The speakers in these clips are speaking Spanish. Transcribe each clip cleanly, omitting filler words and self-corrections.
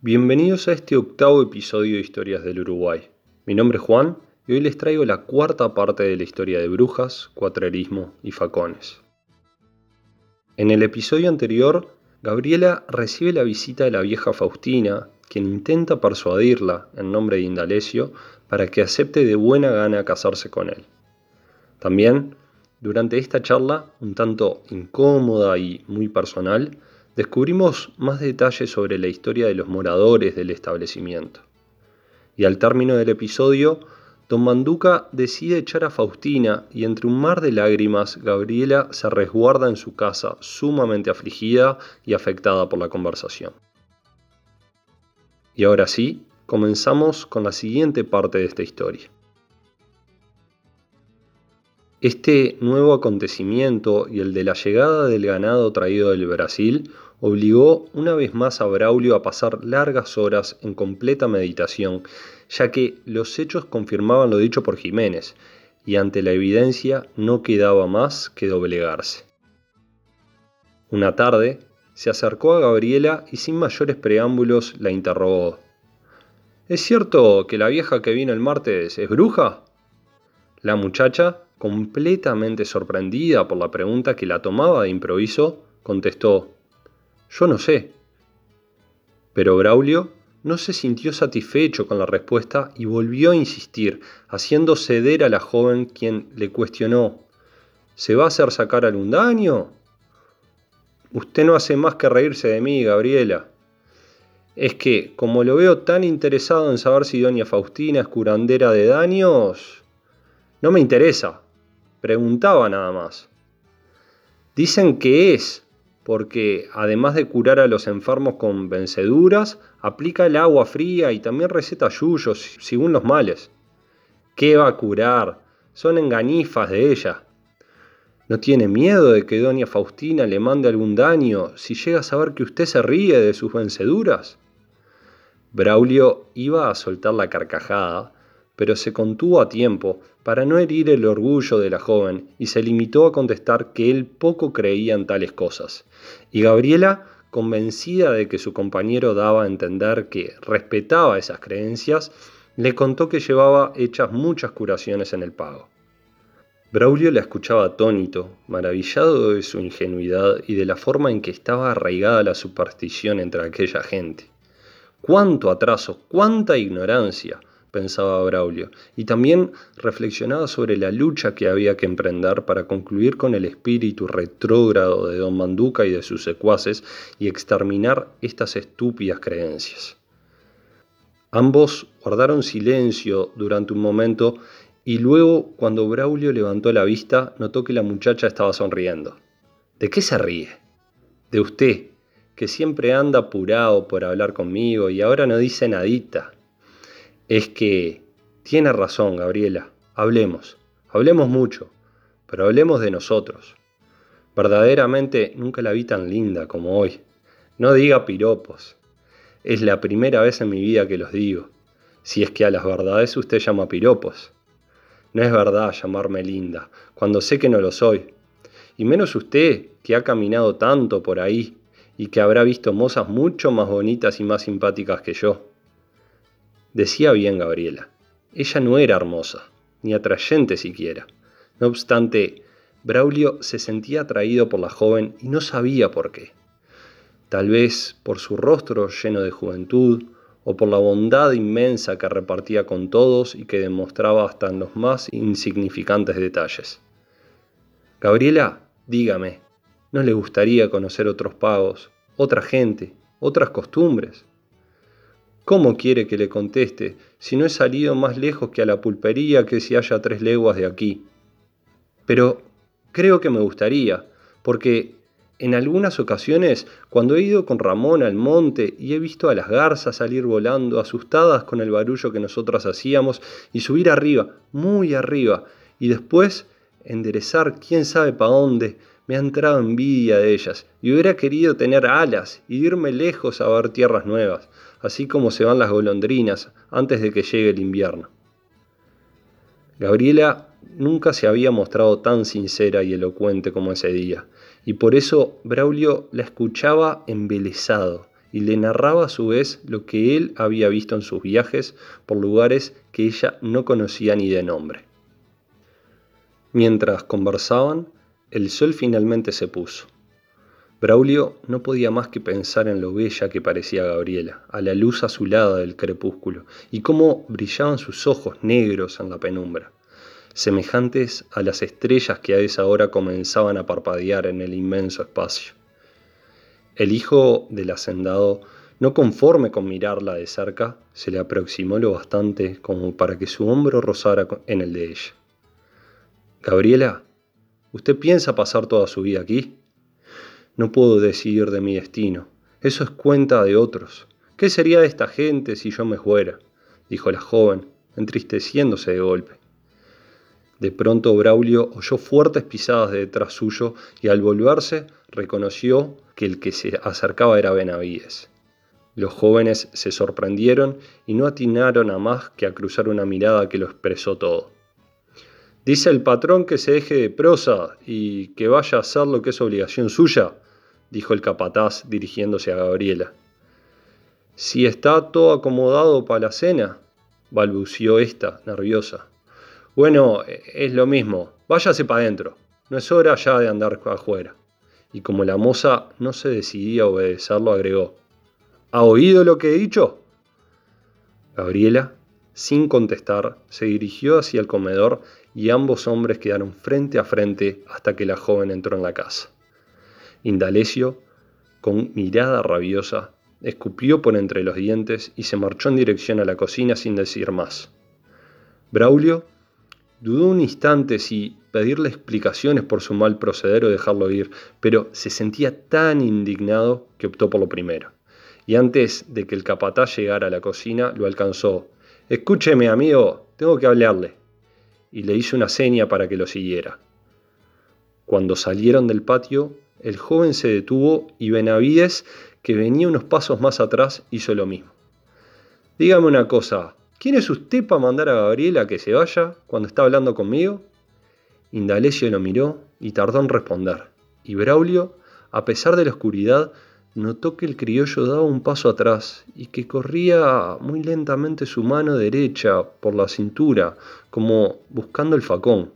Bienvenidos a este octavo episodio de Historias del Uruguay. Mi nombre es Juan y hoy les traigo la cuarta parte de la historia de brujas, cuatrerismo y facones. En el episodio anterior, Gabriela recibe la visita de la vieja Faustina, quien intenta persuadirla, en nombre de Indalecio, para que acepte de buena gana casarse con él. También, durante esta charla, un tanto incómoda y muy personal, descubrimos más detalles sobre la historia de los moradores del establecimiento. Y al término del episodio, Don Manduca decide echar a Faustina y entre un mar de lágrimas, Gabriela se resguarda en su casa sumamente afligida y afectada por la conversación. Y ahora sí, comenzamos con la siguiente parte de esta historia. Este nuevo acontecimiento y el de la llegada del ganado traído del Brasil obligó una vez más a Braulio a pasar largas horas en completa meditación, ya que los hechos confirmaban lo dicho por Jiménez, y ante la evidencia no quedaba más que doblegarse. Una tarde, se acercó a Gabriela y sin mayores preámbulos la interrogó. ¿Es cierto que la vieja que vino el martes es bruja? La muchacha, completamente sorprendida por la pregunta que la tomaba de improviso, contestó: «Yo no sé». Pero Braulio no se sintió satisfecho con la respuesta y volvió a insistir, haciendo ceder a la joven, quien le cuestionó: «¿Se va a hacer sacar algún daño?» «Usted no hace más que reírse de mí, Gabriela. Es que, como lo veo tan interesado en saber si doña Faustina es curandera de daños, no me interesa. Preguntaba nada más». «Dicen que es, porque además de curar a los enfermos con venceduras, aplica el agua fría y también receta yuyos según los males». «¿Qué va a curar? Son engañifas de ella». «¿No tiene miedo de que doña Faustina le mande algún daño si llega a saber que usted se ríe de sus venceduras?» Braulio iba a soltar la carcajada, pero se contuvo a tiempo para no herir el orgullo de la joven y se limitó a contestar que él poco creía en tales cosas. Y Gabriela, convencida de que su compañero daba a entender que respetaba esas creencias, le contó que llevaba hechas muchas curaciones en el pago. Braulio la escuchaba atónito, maravillado de su ingenuidad y de la forma en que estaba arraigada la superstición entre aquella gente. «¡Cuánto atraso! ¡Cuánta ignorancia!», pensaba Braulio, y también reflexionaba sobre la lucha que había que emprender para concluir con el espíritu retrógrado de Don Manduca y de sus secuaces y exterminar estas estúpidas creencias. Ambos guardaron silencio durante un momento y luego, cuando Braulio levantó la vista, notó que la muchacha estaba sonriendo. «¿De qué se ríe?» «De usted, que siempre anda apurado por hablar conmigo y ahora no dice nadita». «Es que tiene razón, Gabriela. Hablemos mucho, pero hablemos de nosotros. Verdaderamente nunca la vi tan linda como hoy. No diga piropos. Es la primera vez en mi vida que los digo, si es que a las verdades usted llama piropos. No es verdad llamarme linda, cuando sé que no lo soy. Y menos usted, que ha caminado tanto por ahí y que habrá visto mozas mucho más bonitas y más simpáticas que yo». Decía bien Gabriela. Ella no era hermosa, ni atrayente siquiera. No obstante, Braulio se sentía atraído por la joven y no sabía por qué. Tal vez por su rostro lleno de juventud, o por la bondad inmensa que repartía con todos y que demostraba hasta en los más insignificantes detalles. «Gabriela, dígame, ¿no le gustaría conocer otros pagos, otra gente, otras costumbres?» «¿Cómo quiere que le conteste si no he salido más lejos que a la pulpería que se halla a 3 leguas de aquí?» «Pero creo que me gustaría, porque en algunas ocasiones, cuando he ido con Ramón al monte y he visto a las garzas salir volando, asustadas con el barullo que nosotras hacíamos, y subir arriba, muy arriba, y después enderezar quién sabe pa' dónde, me ha entrado envidia de ellas, y hubiera querido tener alas y irme lejos a ver tierras nuevas, así como se van las golondrinas antes de que llegue el invierno». Gabriela nunca se había mostrado tan sincera y elocuente como ese día, y por eso Braulio la escuchaba embelesado y le narraba a su vez lo que él había visto en sus viajes por lugares que ella no conocía ni de nombre. Mientras conversaban, el sol finalmente se puso. Braulio no podía más que pensar en lo bella que parecía Gabriela, a la luz azulada del crepúsculo, y cómo brillaban sus ojos negros en la penumbra, semejantes a las estrellas que a esa hora comenzaban a parpadear en el inmenso espacio. El hijo del hacendado, no conforme con mirarla de cerca, se le aproximó lo bastante como para que su hombro rozara en el de ella. «Gabriela, ¿usted piensa pasar toda su vida aquí? No puedo decidir de mi destino. Eso es cuenta de otros. ¿Qué sería de esta gente si yo me fuera?», dijo la joven, entristeciéndose de golpe. De pronto Braulio oyó fuertes pisadas de detrás suyo y al volverse reconoció que el que se acercaba era Benavides. Los jóvenes se sorprendieron y no atinaron a más que a cruzar una mirada que lo expresó todo. «Dice el patrón que se deje de prosa y que vaya a hacer lo que es obligación suya», dijo el capataz dirigiéndose a Gabriela. «Si está todo acomodado para la cena», balbució ésta, nerviosa. «Bueno, es lo mismo, váyase para adentro, no es hora ya de andar afuera». Y como la moza no se decidía a obedecerlo, agregó: «¿Ha oído lo que he dicho?». Gabriela, sin contestar, se dirigió hacia el comedor y ambos hombres quedaron frente a frente hasta que la joven entró en la casa. Indalecio, con mirada rabiosa, escupió por entre los dientes y se marchó en dirección a la cocina sin decir más. Braulio dudó un instante si pedirle explicaciones por su mal proceder o dejarlo ir, pero se sentía tan indignado que optó por lo primero. Y antes de que el capataz llegara a la cocina, lo alcanzó. «Escúcheme, amigo, tengo que hablarle», y le hizo una seña para que lo siguiera. Cuando salieron del patio, el joven se detuvo y Benavides, que venía unos pasos más atrás, hizo lo mismo. «Dígame una cosa, ¿quién es usted para mandar a Gabriela que se vaya cuando está hablando conmigo?». Indalecio lo miró y tardó en responder, y Braulio, a pesar de la oscuridad, notó que el criollo daba un paso atrás y que corría muy lentamente su mano derecha por la cintura, como buscando el facón.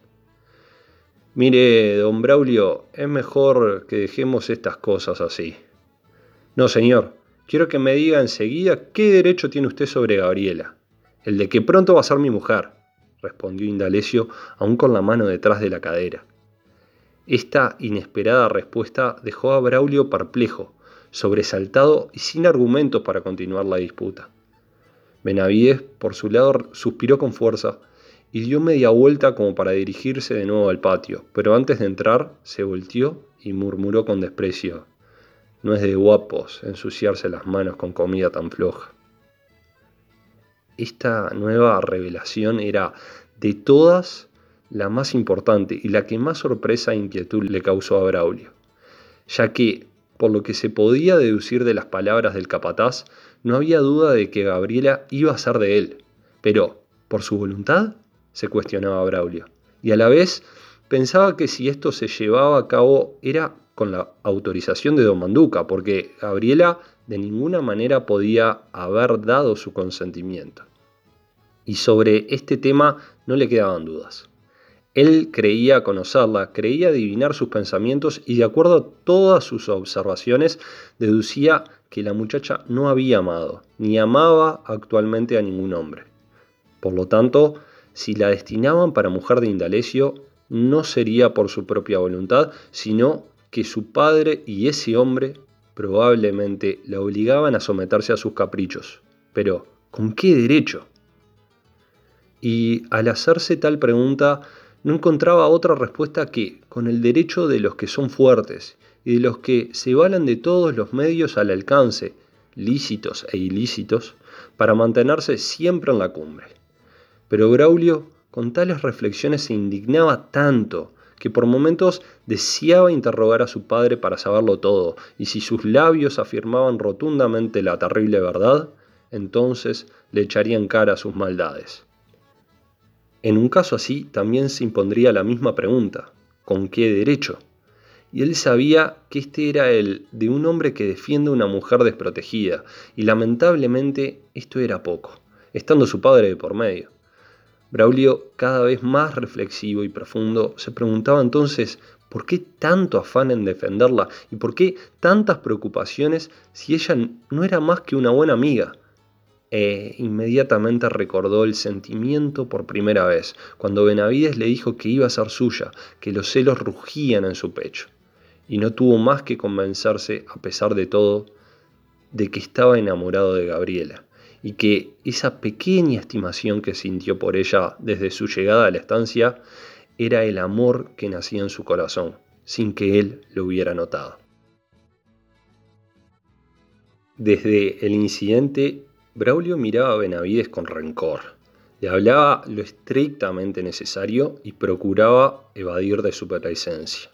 «Mire, don Braulio, es mejor que dejemos estas cosas así». «No, señor, quiero que me diga enseguida qué derecho tiene usted sobre Gabriela». «El de que pronto va a ser mi mujer», respondió Indalecio, aún con la mano detrás de la cadera. Esta inesperada respuesta dejó a Braulio perplejo, sobresaltado y sin argumentos para continuar la disputa. Benavides, por su lado, suspiró con fuerza y dio media vuelta como para dirigirse de nuevo al patio, pero antes de entrar se volteó y murmuró con desprecio: «No es de guapos ensuciarse las manos con comida tan floja». Esta nueva revelación era, de todas, la más importante y la que más sorpresa e inquietud le causó a Braulio, ya que, por lo que se podía deducir de las palabras del capataz, no había duda de que Gabriela iba a ser de él. Pero, ¿por su voluntad?, se cuestionaba Braulio, y a la vez pensaba que si esto se llevaba a cabo era con la autorización de don Manduca, porque Gabriela de ninguna manera podía haber dado su consentimiento. Y sobre este tema no le quedaban dudas. Él creía conocerla, creía adivinar sus pensamientos y, de acuerdo a todas sus observaciones, deducía que la muchacha no había amado, ni amaba actualmente a ningún hombre. Por lo tanto, si la destinaban para mujer de Indalecio, no sería por su propia voluntad, sino que su padre y ese hombre probablemente la obligaban a someterse a sus caprichos. Pero, ¿con qué derecho? Y al hacerse tal pregunta, no encontraba otra respuesta que con el derecho de los que son fuertes y de los que se valan de todos los medios al alcance, lícitos e ilícitos, para mantenerse siempre en la cumbre. Pero Braulio, con tales reflexiones, se indignaba tanto que por momentos deseaba interrogar a su padre para saberlo todo, y si sus labios afirmaban rotundamente la terrible verdad, entonces le echaría en cara sus maldades. En un caso así también se impondría la misma pregunta: ¿con qué derecho? y él sabía que este era el de un hombre que defiende a una mujer desprotegida, y lamentablemente esto era poco, estando su padre de por medio. Braulio, cada vez más reflexivo y profundo, se preguntaba entonces por qué tanto afán en defenderla y por qué tantas preocupaciones si ella no era más que una buena amiga. Inmediatamente recordó el sentimiento por primera vez, cuando Benavides le dijo que iba a ser suya, que los celos rugían en su pecho, y no tuvo más que convencerse, a pesar de todo, de que estaba enamorado de Gabriela, y que esa pequeña estimación que sintió por ella desde su llegada a la estancia era el amor que nacía en su corazón, sin que él lo hubiera notado. Desde el incidente, Braulio miraba a Benavides con rencor. Le hablaba lo estrictamente necesario y procuraba evadir de su presencia.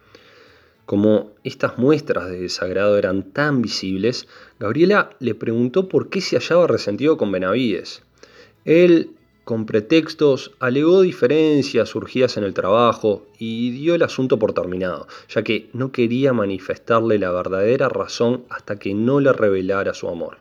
Como estas muestras de desagrado eran tan visibles, Gabriela le preguntó por qué se hallaba resentido con Benavides. Él, con pretextos, alegó diferencias surgidas en el trabajo y dio el asunto por terminado, ya que no quería manifestarle la verdadera razón hasta que no le revelara su amor.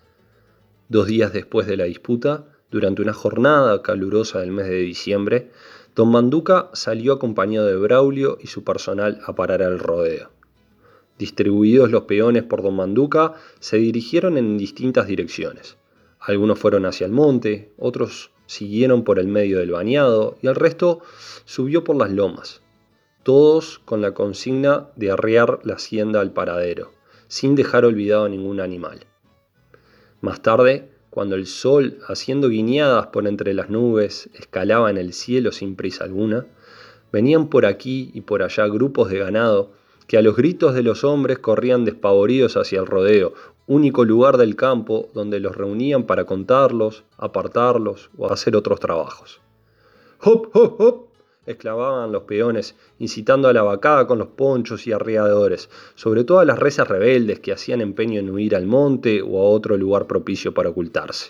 2 días después de la disputa, durante una jornada calurosa del mes de diciembre, don Manduca salió acompañado de Braulio y su personal a parar al rodeo. Distribuidos los peones por don Manduca, se dirigieron en distintas direcciones. Algunos fueron hacia el monte, otros siguieron por el medio del bañado y el resto subió por las lomas, todos con la consigna de arriar la hacienda al paradero, sin dejar olvidado a ningún animal. Más tarde, cuando el sol, haciendo guiñadas por entre las nubes, escalaba en el cielo sin prisa alguna, venían por aquí y por allá grupos de ganado que a los gritos de los hombres corrían despavoridos hacia el rodeo, único lugar del campo donde los reunían para contarlos, apartarlos o hacer otros trabajos. ¡Hop, hop, hop!, exclamaban los peones, incitando a la vacada con los ponchos y arriadores, sobre todo a las reses rebeldes que hacían empeño en huir al monte o a otro lugar propicio para ocultarse.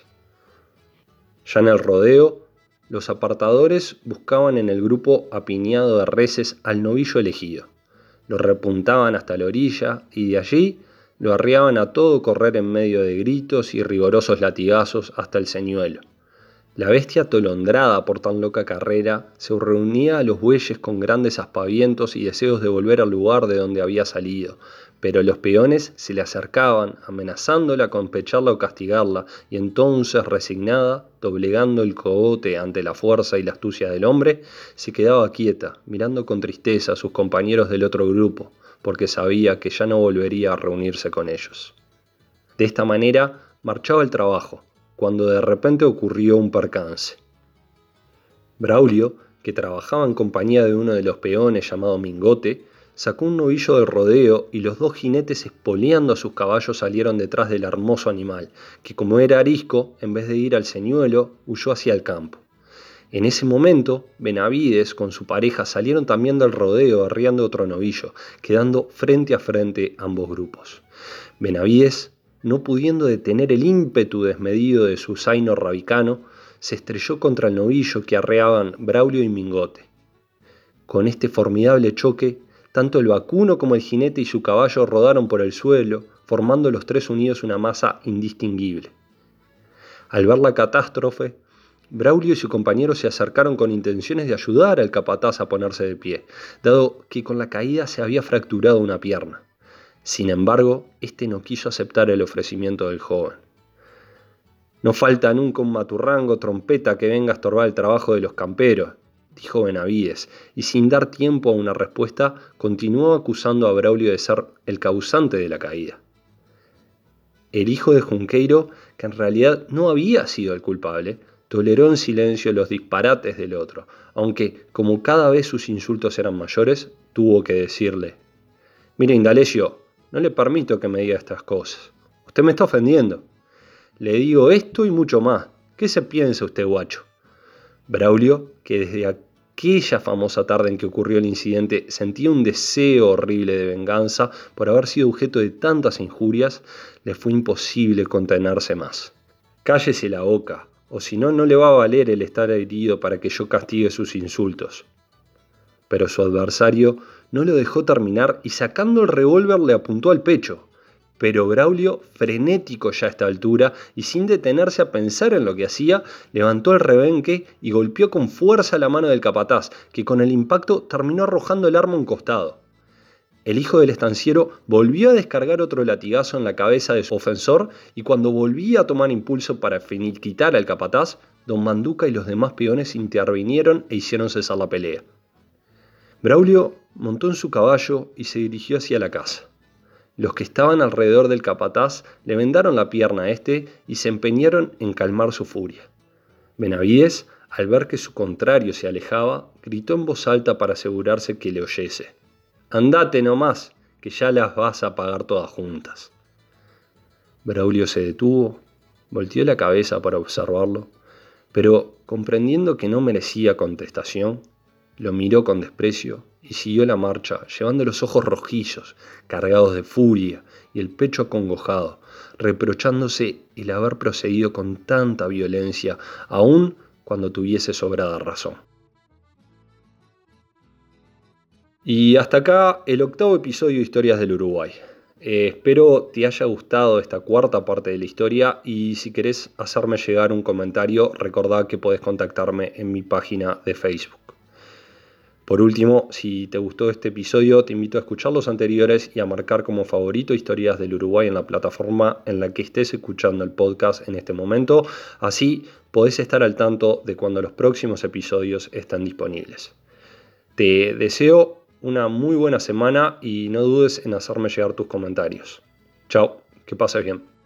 Ya en el rodeo, los apartadores buscaban en el grupo apiñado de reses al novillo elegido. Lo repuntaban hasta la orilla y de allí lo arriaban a todo correr en medio de gritos y rigorosos latigazos hasta el señuelo. La bestia atolondrada por tan loca carrera se reunía a los bueyes con grandes aspavientos y deseos de volver al lugar de donde había salido, pero los peones se le acercaban, amenazándola con pecharla o castigarla, y entonces, resignada, doblegando el cogote ante la fuerza y la astucia del hombre, se quedaba quieta, mirando con tristeza a sus compañeros del otro grupo, porque sabía que ya no volvería a reunirse con ellos. De esta manera marchaba el trabajo, cuando de repente ocurrió un percance. Braulio, que trabajaba en compañía de uno de los peones llamado Mingote, sacó un novillo del rodeo y los 2 jinetes espoleando a sus caballos salieron detrás del hermoso animal, que como era arisco, en vez de ir al señuelo, huyó hacia el campo. En ese momento, Benavides con su pareja salieron también del rodeo arriando otro novillo, quedando frente a frente ambos grupos. Benavides, no pudiendo detener el ímpetu desmedido de su zaino rabicano, se estrelló contra el novillo que arreaban Braulio y Mingote. Con este formidable choque, tanto el vacuno como el jinete y su caballo rodaron por el suelo, formando los 3 unidos una masa indistinguible. Al ver la catástrofe, Braulio y su compañero se acercaron con intenciones de ayudar al capataz a ponerse de pie, dado que con la caída se había fracturado una pierna. Sin embargo, este no quiso aceptar el ofrecimiento del joven. «No falta nunca un maturrango trompeta que venga a estorbar el trabajo de los camperos», dijo Benavides, y sin dar tiempo a una respuesta, continuó acusando a Braulio de ser el causante de la caída. El hijo de Junqueiro, que en realidad no había sido el culpable, toleró en silencio los disparates del otro, aunque, como cada vez sus insultos eran mayores, tuvo que decirle: «Mire, Indalecio, no le permito que me diga estas cosas. Usted me está ofendiendo. Le digo esto y mucho más. ¿Qué se piensa usted, guacho?». Braulio, que desde aquella famosa tarde en que ocurrió el incidente sentía un deseo horrible de venganza por haber sido objeto de tantas injurias, le fue imposible contenerse más. «Cállese la boca, o si no, no le va a valer el estar herido para que yo castigue sus insultos». Pero su adversario no lo dejó terminar y sacando el revólver le apuntó al pecho. Pero Braulio, frenético ya a esta altura y sin detenerse a pensar en lo que hacía, levantó el rebenque y golpeó con fuerza la mano del capataz, que con el impacto terminó arrojando el arma a un costado. El hijo del estanciero volvió a descargar otro latigazo en la cabeza de su ofensor y cuando volvía a tomar impulso para finiquitar al capataz, don Manduca y los demás peones intervinieron e hicieron cesar la pelea. Braulio montó en su caballo y se dirigió hacia la casa. Los que estaban alrededor del capataz le vendaron la pierna a este y se empeñaron en calmar su furia. Benavides, al ver que su contrario se alejaba, gritó en voz alta para asegurarse que le oyese: «Andate nomás, que ya las vas a pagar todas juntas». Braulio se detuvo, volteó la cabeza para observarlo, pero comprendiendo que no merecía contestación, lo miró con desprecio y siguió la marcha, llevando los ojos rojizos, cargados de furia, y el pecho acongojado, reprochándose el haber procedido con tanta violencia, aun cuando tuviese sobrada razón. Y hasta acá el 8º episodio de Historias del Uruguay. Espero te haya gustado esta cuarta parte de la historia y si querés hacerme llegar un comentario, recordá que podés contactarme en mi página de Facebook. Por último, si te gustó este episodio, te invito a escuchar los anteriores y a marcar como favorito Historias del Uruguay en la plataforma en la que estés escuchando el podcast en este momento. Así podés estar al tanto de cuando los próximos episodios están disponibles. Te deseo una muy buena semana y no dudes en hacerme llegar tus comentarios. Chao, que pases bien.